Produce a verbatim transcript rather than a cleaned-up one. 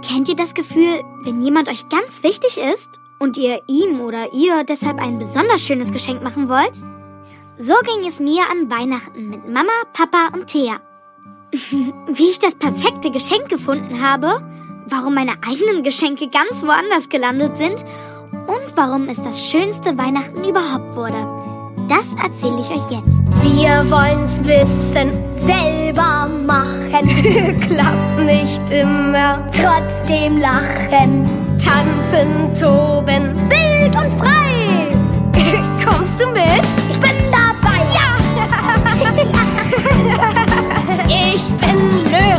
Kennt ihr das Gefühl, wenn jemand euch ganz wichtig ist und ihr ihm oder ihr deshalb ein besonders schönes Geschenk machen wollt? So ging es mir an Weihnachten mit Mama, Papa und Thea. Wie ich das perfekte Geschenk gefunden habe, warum meine eigenen Geschenke ganz woanders gelandet sind und warum es das schönste Weihnachten überhaupt wurde. Das erzähle ich euch jetzt. Wir wollen's wissen, selber machen. Klappt nicht immer, trotzdem lachen. Tanzen, toben, wild und frei. Kommst du mit? Ich bin dabei. Ja! Ich bin Löwe.